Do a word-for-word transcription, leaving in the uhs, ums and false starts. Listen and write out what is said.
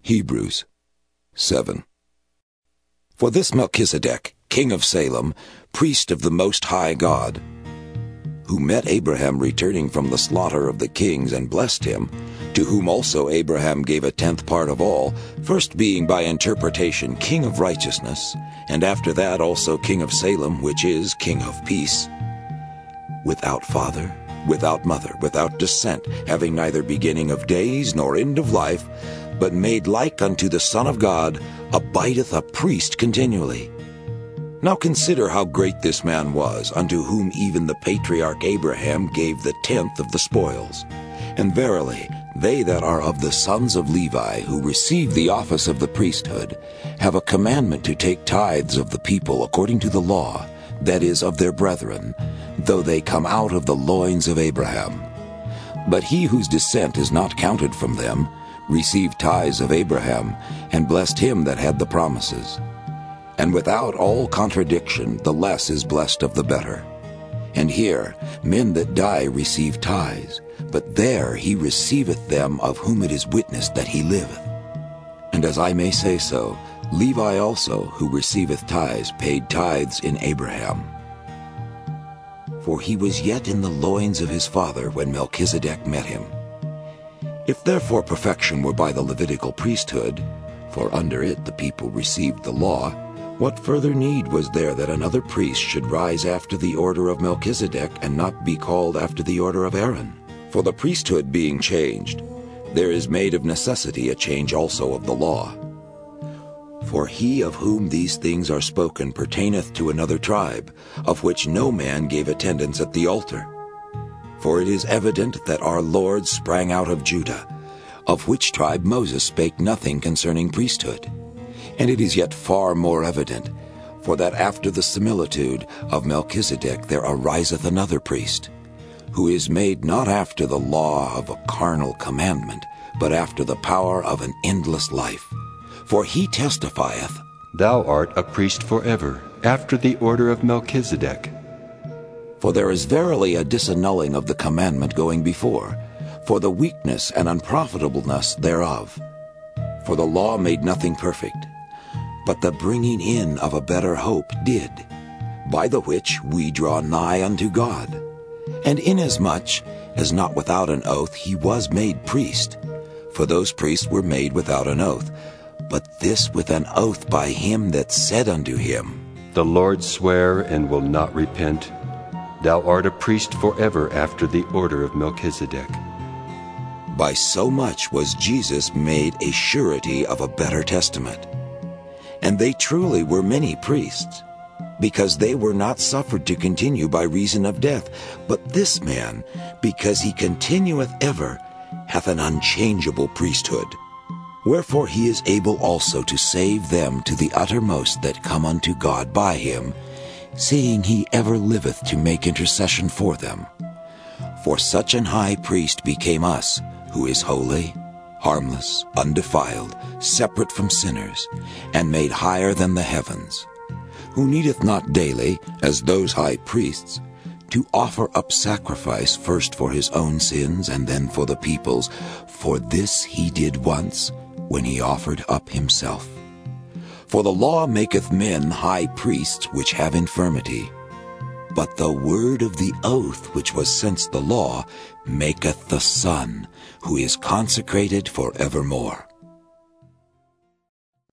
Hebrews seven. For this Melchizedek, king of Salem, priest of the Most High God, who met Abraham returning from the slaughter of the kings and blessed him, to whom also Abraham gave a tenth part of all, first being by interpretation king of righteousness, and after that also king of Salem, which is king of peace, without father, without mother, without descent, having neither beginning of days nor end of life, but made like unto the Son of God, abideth a priest continually. Now consider how great this man was, unto whom even the patriarch Abraham gave the tenth of the spoils. And verily, they that are of the sons of Levi, who receive the office of the priesthood, have a commandment to take tithes of the people according to the law, that is, of their brethren, though they come out of the loins of Abraham. But he whose descent is not counted from them received tithes of Abraham, and blessed him that had the promises. And without all contradiction, the less is blessed of the better. And here men that die receive tithes, but there he receiveth them of whom it is witnessed that he liveth. And as I may say so, Levi also, who receiveth tithes, paid tithes in Abraham. For he was yet in the loins of his father when Melchizedek met him. If therefore perfection were by the Levitical priesthood, for under it the people received the law, what further need was there that another priest should rise after the order of Melchizedek, and not be called after the order of Aaron? For the priesthood being changed, there is made of necessity a change also of the law. For he of whom these things are spoken pertaineth to another tribe, of which no man gave attendance at the altar. For it is evident that our Lord sprang out of Judah, of which tribe Moses spake nothing concerning priesthood. And it is yet far more evident, for that after the similitude of Melchizedek there ariseth another priest, who is made not after the law of a carnal commandment, but after the power of an endless life. For he testifieth, Thou art a priest forever, after the order of Melchizedek. For there is verily a disannulling of the commandment going before, for the weakness and unprofitableness thereof. For the law made nothing perfect, but the bringing in of a better hope did, by the which we draw nigh unto God. And inasmuch as not without an oath he was made priest, for those priests were made without an oath, but this with an oath by him that said unto him, The Lord sware and will not repent, Thou art a priest forever after the order of Melchizedek. By so much was Jesus made a surety of a better testament. And they truly were many priests, because they were not suffered to continue by reason of death. But this man, because he continueth ever, hath an unchangeable priesthood. Wherefore he is able also to save them to the uttermost that come unto God by him, seeing he ever liveth to make intercession for them. For such an high priest became us, who is holy, harmless, undefiled, separate from sinners, and made higher than the heavens, who needeth not daily, as those high priests, to offer up sacrifice first for his own sins and then for the people's, for this he did once, when he offered up himself. For the law maketh men high priests which have infirmity, but the word of the oath which was since the law maketh the Son, who is consecrated for evermore.